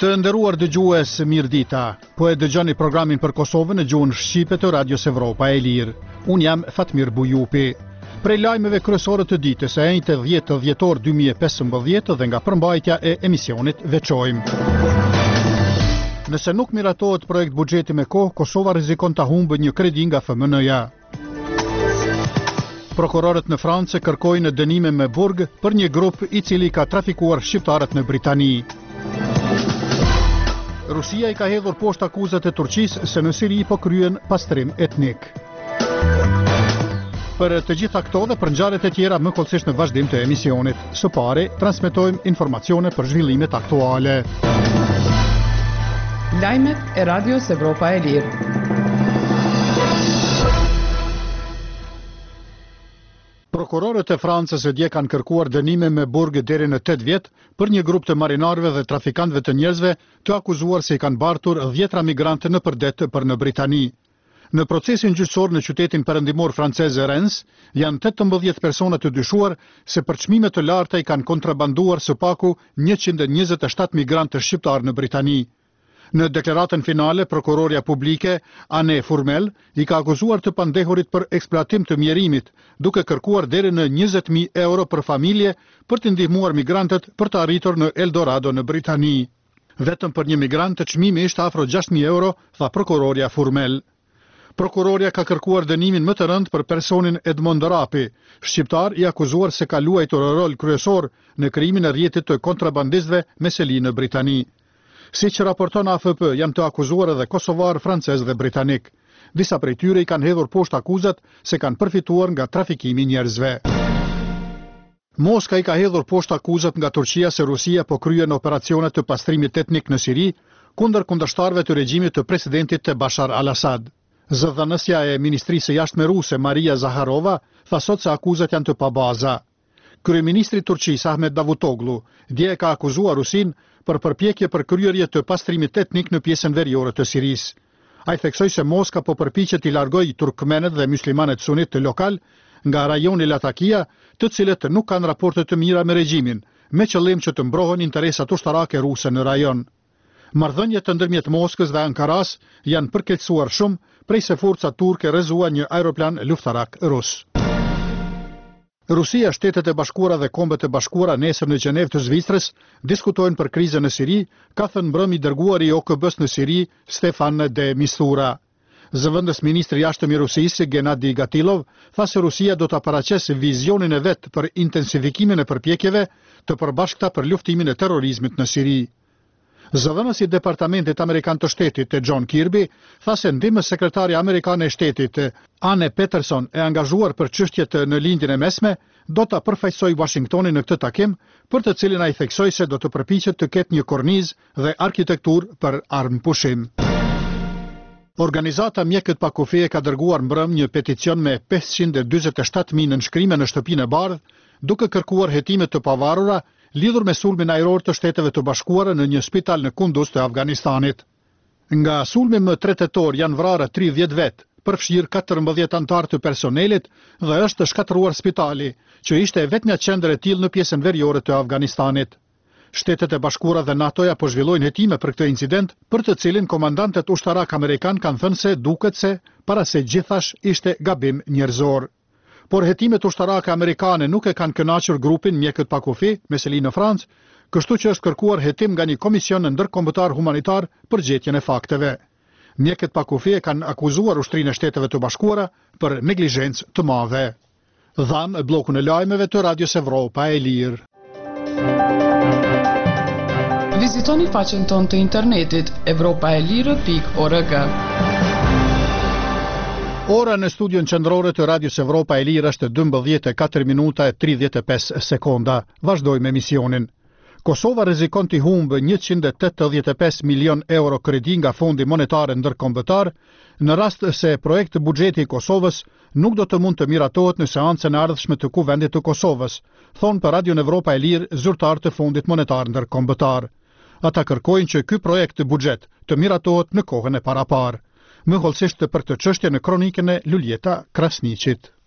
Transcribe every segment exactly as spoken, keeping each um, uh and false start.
Të nderuar dëgjues, mirëdita. Po e dëgjoni programin për Kosovën në gjuhën shqipe të Radios Evropa e Lirë. Unë jam Fatmir Bujupi. Prej lajmeve kryesore të ditës së njëjtë dhjetë dhjetor dy mijë e pesëmbëdhjetë dhe nga përmbajtja e emisionit veçojmë. Nëse nuk miratohet projekt buxheti me kohë, Kosova rrezikon ta humbë një kredi nga F M N-ja. Prokurorët në Francë kërkojnë dënime me burg për një grup i cili ka trafikuar shqiptarët në Britani. Rusia i ka hedhur poshtë akuzat e Turqisë se në Siri po kryen pastrim etnik. Për të gjitha këto dhe për ngjarjet e tjera më kollësisht në vazhdim të emisionit. Së pari, transmetojmë informacione për zhvillimet aktuale. Lajmet e Radios Evropa e Lirë. Prokurorët e Francës e dje kanë kërkuar dënime me burg deri në tetë vjet për një grup të marinarëve dhe trafikantëve të njerëzve të akuzuar se i kanë bartur dhjetra migrantë në përdet për në Britani. Në procesin gjyqësor në qytetin perëndimor francez Rennes, janë tetëmbëdhjetë persona të dyshuar se për çmime të larta i kanë kontrabanduar së paku njëqind e njëzet e shtatë migrantë shqiptar në Britani. Në deklaratën finale, prokuroria publike, Anne Fourmel, i ka akuzuar të pandehurit për eksploatim të mjerimit, duke kërkuar deri në njëzet mijë euro për familje për të ndihmuar migrantët për të arritur në Eldorado në Britani. Vetëm për një migrant të çmimi ishte afro gjashtë mijë euro, tha prokuroria Fourmel. Prokuroria ka kërkuar dënimin më të rënd për personin Edmond Rapi, shqiptar i akuzuar se ka luajtur rol kryesor në krijimin e rrjetit të kontrabandistëve me seli në Britani. Siç raporton A F P, janë të akuzuar edhe kosovar, francez dhe britanik. Disa prej tyre i kanë hedhur poshtë akuzat se kanë përfituar nga trafikimi njerëzve. Moska i ka hedhur poshtë akuzat nga Turqia se Rusia po kryen operacione të pastrimit etnik në Siri kundër kundërshtarëve të regjimit të presidentit të Bashar al-Assad. Zëdhënësja e Ministrisë së Jashtme ruse Maria Zaharova tha sot se akuzat janë të pabaza. Kryeministri i Turqisë Ahmet Davutoglu dje ka akuzuar Rusin për përpjekje për kryerje të pastrimit etnik në pjesën veriore të Sirisë. Ai theksoi se Moska po përpiqet t'i largojë turkmenët dhe muslimanët sunit të lokal nga rajoni Latakia, të cilët nuk kanë raporte të mira me regjimin, me qëllim që të mbrohen interesat ushtarake ruse në rajon. Marrëdhëniet ndërmjet Moskës dhe Ankaras janë përkeqësuar shumë prej se forcat turke rrezuan një aeroplan luftarak rus. Rusia, Shtetet e Bashkuara dhe Kombet e Bashkuara nesër në Gjenevë të Zvicrës diskutojnë për krizën në Siri, ka thënë mbrëmi dërguari i O K B-s në Siri, Stefan de Mistura. Zëvendës ministri i jashtëm i Rusisë, Gennadi Gatilov, tha se Rusia do ta paraqesë vizionin e vet për intensifikimin e përpjekjeve të përbashkëta për luftimin e terrorizmit në Siri. Zëvendësi i Departamentit Amerikan të Shtetit, John Kirby, tha se ndihmës sekretari amerikan e Shtetit, Anne Peterson, e angazhuar për çështjet në lindjen e mesme, do ta përfaqësojë Washingtonin në këtë takim, për të cilin ai theksoi se do të përpiqet të ketë një kornizë dhe arkitekturë për armpushim. Organizata Mjekët pa kufi ka dërguar mbrëm një peticion me pesëqind e dyzet e shtatë mijë nënshkrime në shtëpinë e bardhë, duke kërkuar hetime të pavarura lidhur me sulmin ajror të Shteteve të Bashkuara në një spital në Kunduz të Afganistanit. Nga sulmi më tre tetor janë vrarë tridhjetë vet, përfshirë katërmbëdhjetë anëtar të personelit dhe është shkatëruar spitali, që ishte vetmja qendër e tillë në pjesën veriore të Afganistanit. Shtetet e Bashkuara dhe NATO-ja po zhvillojnë hetime për këtë incident, për të cilin komandantët ushtarak amerikan kanë thënë se duket se para se gjithash ishte gabim njerëzor. Por hetimet ushtarake amerikane nuk e kanë kënaqur grupin Mjekët pa kufi me seli në Francë, kështu që është kërkuar hetim nga një komision ndërkombëtar humanitar për gjetjen e fakteve. Mjekët pa kufi e kanë akuzuar Ushtrinë e Shteteve të Bashkuara për neglizhencë të madhe. Dham bllokun e lajmeve të Radios Evropa e Lirë. Vizitoni faqen tonë të internetit evropaelire pikë org. Ora në studion qendrore të Radios Evropa e Lirë është dymbëdhjetë e katër minuta e tridhjetë e pesë sekonda. Vazhdojmë emisionin. Kosova rrezikon të humbë njëqind e tetëdhjetë e pesë milion euro kredi nga Fondi Monetar Ndërkombëtar, në rast se projekti buxheti i Kosovës nuk do të mund të miratohet në seancën e ardhshme të Kuvendit të Kosovës, thonë për Radion Evropa e Lirë zyrtar të Fondit Monetar Ndërkombëtar. Ata kërkojnë që ky projekt të buxhet të miratohet në kohën e parapar. Më hollësisht për të çështje në kronikën e Luljeta Krasniqit.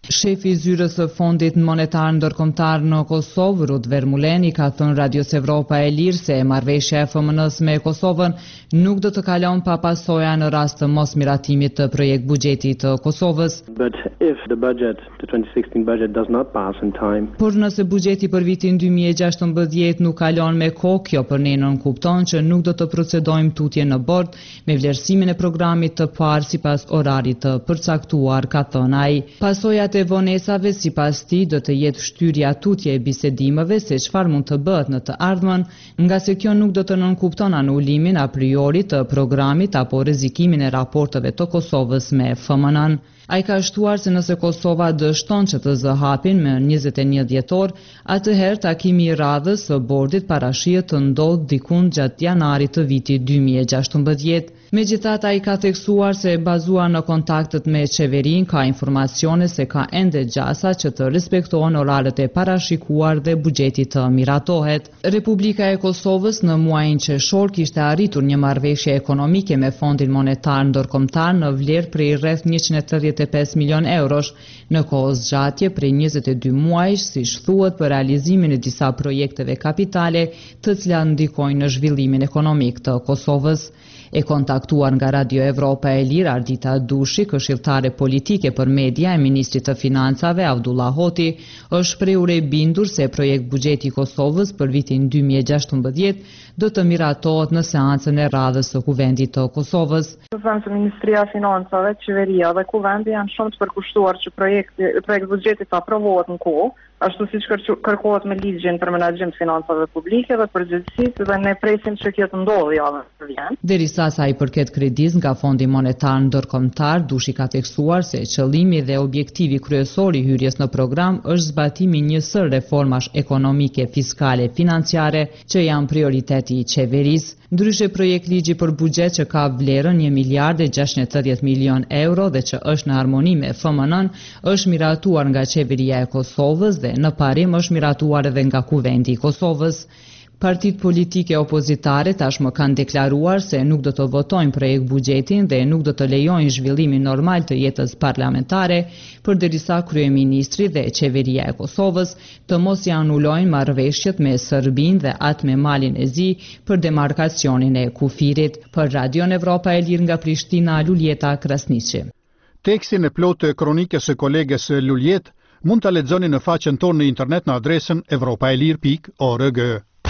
Shefi i zyrës së Fondit Monetar Ndërkombëtar në Kosovë, Rud Vermuleni, ka thënë Radios Evropa e Lirë se marrëveshja e F M N-s me Kosovën nuk do të kalon pa pasoja në rast të mosmiratimit të projekt buxhetit të Kosovës. But if the budget, the twenty sixteen budget does not pass in time. Por nëse buxheti për vitin dy mijë e gjashtëmbëdhjetë nuk kalon me kohë, kjo për ne nën kupton që nuk do të procedojmë tutje në bord me vlerësimin e programit të parë sipas orarit të përcaktuar, ka thënë ai. Pasojat e vonesave sipas tij do të jetë shtyrja tutje e bisedimeve se çfarë mund të bëhet në të ardhmen, nga se kjo nuk do të nënkupton anulimin a priori të programit apo rrezikimin e raporteve të Kosovës me F M N-n. Ai ka shtuar se nëse Kosova dështon që të zë hapin me njëzet e një dhjetor, atëherë takimi i radhës së bordit parashihet të ndodhë dikun gjatë janarit të vitit dy mijë e gjashtëmbëdhjetë. Megjithatë, ai ka theksuar se bazuar në kontaktet me qeverin ka informacione se ka ende gjasa që të respektohen oraret e parashikuar dhe buxheti të miratohet. Republika e Kosovës në muajin qershor kishte arritur një marrëveshje ekonomike me Fondin Monetar Ndërkombëtar në vlerë prej rreth njëqind e tridhjetë e pesë milion eurosh në kohë zgjatje prej njëzet e dy muajsh, siç thuhet, për realizimin e disa projekteve kapitale të cilat ndikojnë në zhvillimin ekonomik të Kosovës. E kontaktuar nga Radio Evropa e Lirë, Ardita Dushi, këshilltare politike për media e ministrit të financave Abdullah Hoti, është shprehur e bindur se projekt buxheti i Kosovës për vitin dy mijë e gjashtëmbëdhjetë do të miratohet në seancën e radhës së Kuvendit të Kosovës. Them se Ministria e Financave, Qeveria dhe Kuvendi janë shumë të përkushtuar që projekti projekt buxheti të aprovohet në kohë, ashtu siç kërkohet me ligjin për menaxhim të financave publike dhe përgjegjësisë, dhe ne presim që kjo të ndodhë javën që vjen. Derisa sa i përket kredis nga Fondi Monetar Ndërkombëtar, Dushi ka theksuar se qëllimi dhe objektivi kryesor i hyrjes në program është zbatimi i një sër reformash ekonomike, fiskale, financiare që janë prioriteti i qeverisë. Ndryshe, projekt ligji për buxhet që ka vlerën një miliard e gjashtëqind e tridhjetë milion euro dhe që është në harmoni me F M N-n, është miratuar nga qeveria e Kosovës dhe në parim është miratuar edhe nga Kuvendi i Kosovës. Partitë politike opozitare tashmë kanë deklaruar se nuk do të votojnë projekt buxhetin dhe nuk do të lejojnë zhvillimin normal të jetës parlamentare, përderisa kryeministri dhe qeveria e Kosovës të mos i anulojnë marrëveshjet me Serbinë dhe atë me Malin e Zi për demarkacionin e kufirit. Për Radion Evropa e Lirë nga Prishtina, Luljeta Krasniqi. Tekstin e plotë të kronikës së koleges Luljet mund ta lexoni në faqen tonë në internet në adresën evropaelir pikë org.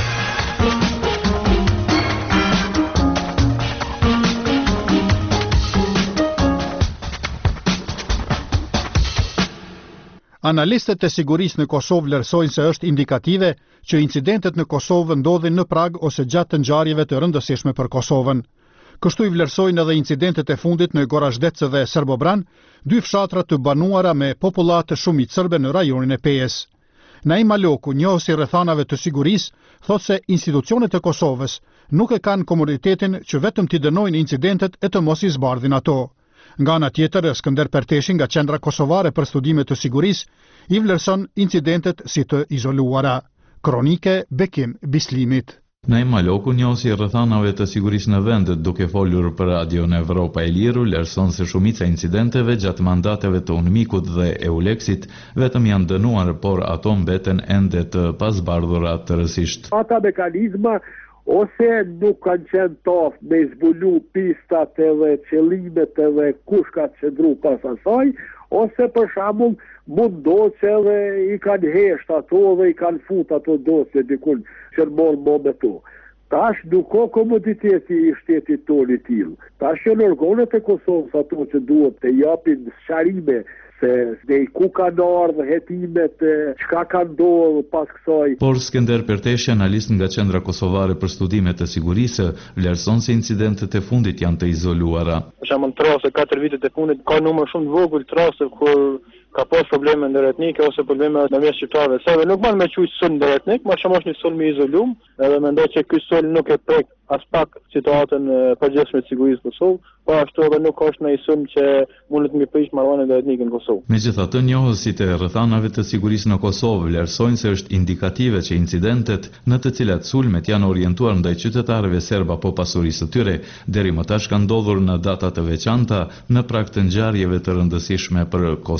Analistët e sigurisë në Kosovë vlerësojnë se është indikative që incidentet në Kosovë ndodhin në prag ose gjatë të ngjarjeve të rëndësishme për Kosovën. Kështu i vlerësojnë edhe incidentet e fundit në Gorazhdec dhe Serbobran, dy fshatra të banuara me popullatë shumicë serbe në rajonin e Pejës. Naim Maloku, njohësi rrethanave të sigurisë, thotë se institucionet e Kosovës nuk e kanë komoditetin që vetëm t'i dënojnë incidentet e të mos i zbardhin ato. Nga ana tjetër, Skënder Perteshi nga Qendra Kosovare për Studime të Sigurisë i vlerëson incidentet si të izoluara. Kronike Bekim Bislimit. Naim Maloku, njohësi rrethanave të sigurisë në vendet, duke folur për Radion Evropa e Lirë, vlerëson se shumica incidenteve gjatë mandateve të UNMIK-ut dhe EULEX-it vetëm janë dënuar, por ato mbeten ende të pazbardhura tërësisht. Ata mekanizma ose nuk kanë qenë toft me zbulu pistat edhe qëllimet edhe kush ka qëndru pas asaj, ose për shembull mund ndodhë që edhe i kanë hesht ato dhe i kanë fut ato dosje dikun që morë më me to. Tash nuk ka komoditeti i shtetit tonë i tillë. Tash janë organet e Kosovës ato që duhet të japin sqarime se dhe i ku kanë ardhur hetimet, çka ka ndodhur pas kësaj. Por Skënder Perteshi, analist nga Qendra Kosovare për Studime të Sigurisë, vlerëson se incidentet e fundit janë të izoluara. Për shembull, trase katër vitet e fundit ka numër shumë të vogël trase kur ka pas probleme ndërretnike ose probleme në mes shqiptarëve. Sa nuk mund me quajë sulm ndërretnik, më shumë është një sulm i izolum, edhe mendoj që ky sulm nuk e prek as pak situatën e përgjithshme të sigurisë në Kosovë, po ashtu edhe nuk është ndonjë sulm që mund të mbiprish marrëdhënien ndërretnike në Kosovë. Megjithatë, njohësit e rrethanave të sigurisë në Kosovë vlerësojnë se është indikative që incidentet në të cilat sulmet janë orientuar ndaj qytetarëve serb apo pasurisë së tyre, deri më tash kanë ndodhur në data të veçanta në prag të ngjarjeve të rëndësishme për Kosovën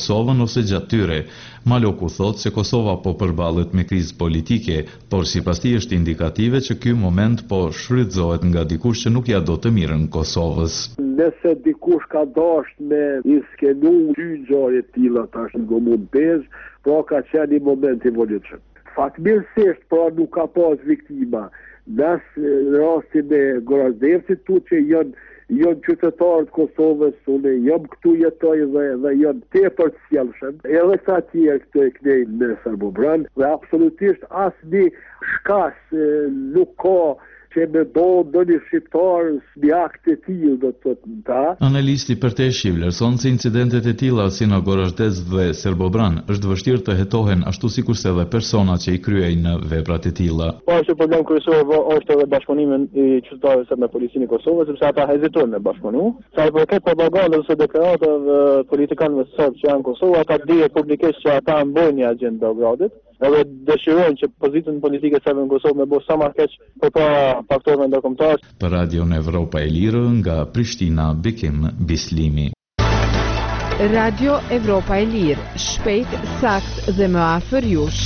ose gjatë tyre. Maloku thot se Kosova po përballet me krizë politike, por sipas tij është indikative që ky moment po shfrytëzohet nga dikush që nuk ja do të mirën Kosovës. Nëse dikush ka dashur me iskenu dy gjëra të tilla tash në Gomun Pez, pra ka qenë një moment i volitshëm. Fatmirësisht, pra nuk ka pas viktima. Në rastin e Gorazdevcit tu që janë janë qytetarët Kosovës, unë jam këtu jetoj dhe, dhe janë tepër të sjellshëm, edhe sa tjerë këtu e knejnë në Serbobran, dhe absolutisht asnjë shkas nuk ka që me do do një shqiptar një akt e tillë do të thotë ta. Analisti përteshi vlerëson se incidentet e tilla si në Gorazdes dhe Serbobran është vështirë të hetohen ashtu sikurse edhe personat që i kryejnë veprat e tilla. Po është problem kryesor është edhe bashkëpunimi i qytetarëve me policinë e Kosovës, sepse ata hezitojnë me bashkëpunu. Sa i përket propagandës së deklaratave politikanëve serbë që janë në Kosovë, ata dihet publikisht që ata mbojnë një agjendë Beogradit, edhe dëshirojnë që pozitën politike serbe në Kosovë me bo sa më keq përpara faktorëve ndërkombëtar. Për Radio Evropa e Lirë nga Prishtina, Bekim Bislimi. Radio Evropa e Lirë, shpejt, sakt dhe më afër jush.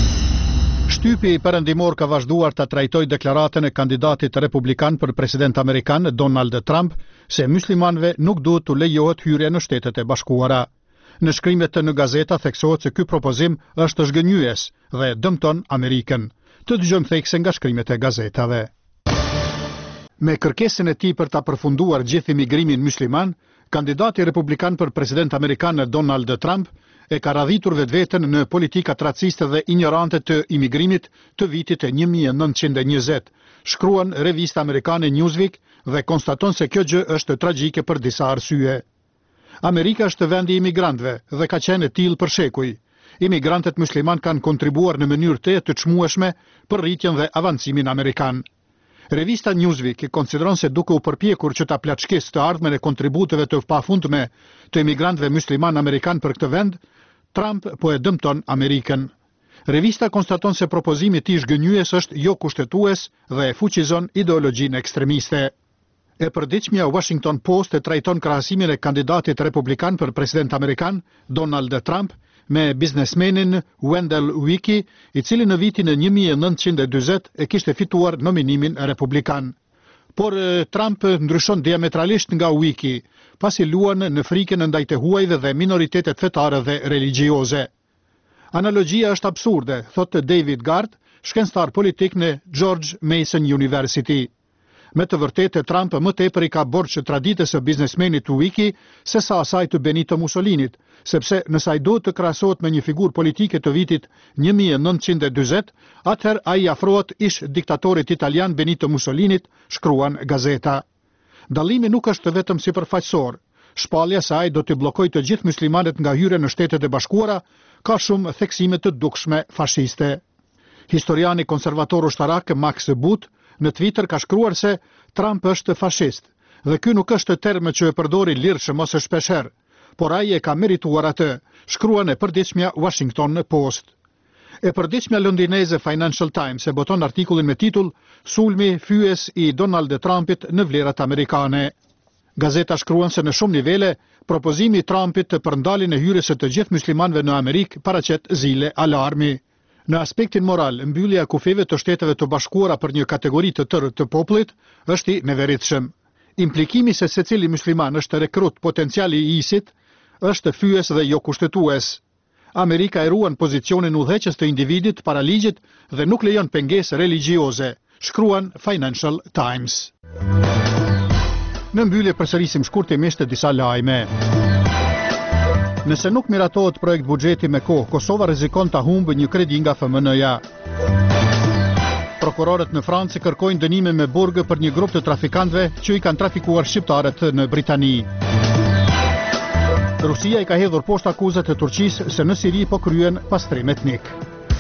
Shtypi i perëndimor ka vazhduar të trajtojë deklaratën e kandidatit republikan për president amerikan Donald Trump se muslimanëve nuk duhet të lejohet hyrja në Shtetet e Bashkuara. Në shkrimet në gazeta theksohet se ky propozim është zgënjyes dhe dëmton Amerikën. Të dëgjojmë thekse nga shkrimet e gazetave. Me kërkesën e tij për ta përfunduar gjithë imigrimin musliman, kandidati republikan për president amerikan Donald Trump e ka radhitur vetveten në politikat raciste dhe ignorante të imigrimit të vitit e një mijë e nëntëqind e njëzet, shkruan revista amerikane Newsweek dhe konstaton se kjo gjë është tragjike për disa arsye. Amerika është vendi i imigrantëve dhe ka qenë e tillë për shekuj. Imigrantët musliman kanë kontribuar në mënyrë të të çmueshme për rritjen dhe avancimin amerikan. Revista Newsweek e konsideron se duke u përpjekur që ta plaçkisë të ardhmen e kontributeve të pafundme të imigrantëve musliman amerikan për këtë vend, Trump po e dëmton Amerikën. Revista konstaton se propozimi i tij zgënjyes është jo kushtetues dhe e fuqizon ideologjinë ekstremiste. E përditshmja Washington Post e trajton krahasimin e kandidatit republikan për president amerikan, Donald Trump, me biznesmenin Wendell Wiki, i cili në vitin e një mijë e nëntëqind e dyzet e kishte fituar nominimin republikan. Por Trump ndryshon diametralisht nga Wiki, pasi luan në frikën ndaj të huajve dhe minoritetet fetare dhe religjioze. Analogjia është absurde, thotë David Gard, shkencëtar politik në George Mason University. Me të vërtetë, Trump më tepër i ka borxh traditës së biznesmenit Wiki se sa asaj të Benito Mussolinit, sepse nëse ai duhet të krahasohet me një figurë politike të vitit një mijë e nëntëqind e dyzet, atëherë ai afrohet ish diktatorit italian Benito Mussolinit, shkruan gazeta. Dallimi nuk është vetëm sipërfaqësor. Shpallja se ai do të bllokojë të gjithë muslimanët nga hyrja në Shtetet e Bashkuara ka shumë theksime të dukshme fashiste. Historiani konservator ushtarak Max Boot në Twitter ka shkruar se Trump është fashist, dhe ky nuk është term që e përdori lirshëm ose shpeshherë, por ai e ka merituar atë, shkruan e përditshmja Washington Post. E përditshmja londineze Financial Times e boton artikullin me titull Sulmi fyes i Donald Trumpit në vlerat amerikane. Gazeta shkruan se në shumë nivele, propozimi i Trumpit për ndaljen e hyrjes së të gjithë muslimanëve në Amerikë paraqet zile alarmi. Në aspektin moral, mbyllja e kufeve të Shteteve të Bashkuara për një kategori të tërë të popullit është i neveritshëm. Implikimi se secili musliman është rekrut potenciali i ISIT është fyes dhe jo kushtetues. Amerika e ruan pozicionin udhëheqës të individit para ligjit dhe nuk lejon pengesë religjioze, shkruan Financial Times. Në mbyllje përsërisim shkurtimisht disa lajme. Nëse nuk miratohet projekt buxheti me kohë, Kosova rrezikon ta humbë një kredi nga F M N-ja. Prokurorët në Francë kërkojnë dënime me burg për një grup të trafikantëve që i kanë trafikuar shqiptarët në Britani. Rusia i ka hedhur poshtë akuzat e Turqisë se në Siri po kryen pastrim etnik.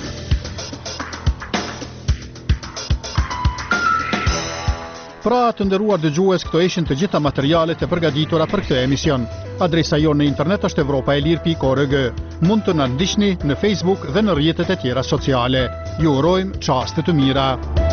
Pra të nderuar dëgjues, këto ishin të gjitha materialet e përgatitura për këtë emision. Adresa jonë në internet është evropaelir pikë org. Mund të na ndiqni në Facebook dhe në rrjetet e tjera sociale. Ju urojmë çaste të mira.